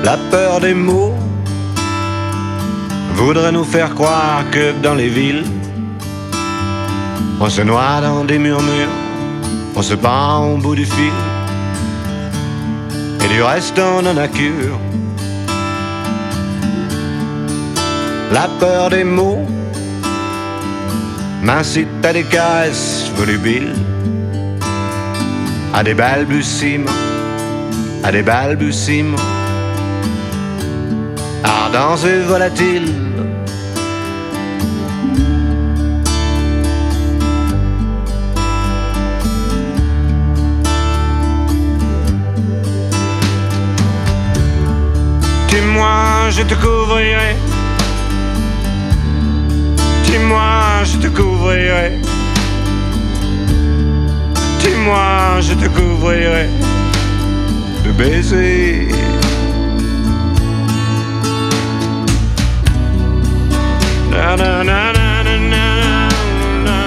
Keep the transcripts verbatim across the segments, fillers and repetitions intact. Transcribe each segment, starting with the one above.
La peur des mots voudrait nous faire croire que dans les villes, on se noie dans des murmures, on se pend au bout du fil, et du reste on en a cure. La peur des mots m'incite à des caresses volubiles, à des balbutiements, à des balbutiements, ardents et volatiles. Dis-moi, je te couvrirai. Dis-moi, je te couvrirai. Dis-moi, je te couvrirai de baisers. Na na na na na na na.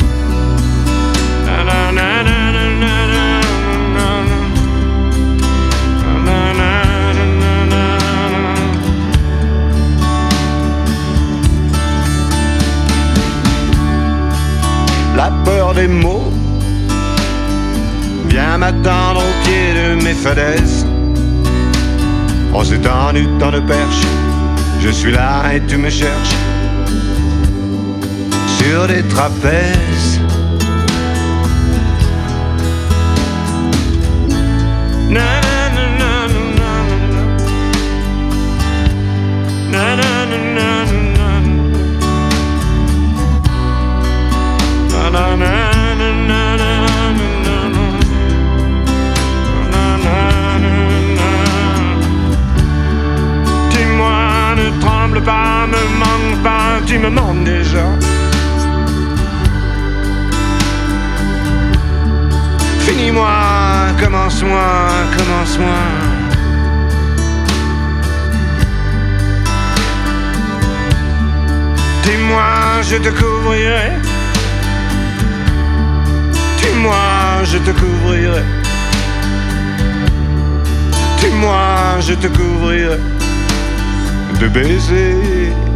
Na na na na na na na. Na na na na na. La peur des mots vient m'attendre au pied de mes falaises. On s'est tendu dans de perches, je suis là et tu me cherches sur des trapèzes. Na na na na na na na na na na na na na na. Dis-moi, ne tremble pas, me manque pas, tu me manques déjà. Finis-moi, commence-moi, commence-moi. Dis-moi, je te couvrirai. Dis-moi, je te couvrirai. Dis-moi, je te couvrirai de baisers.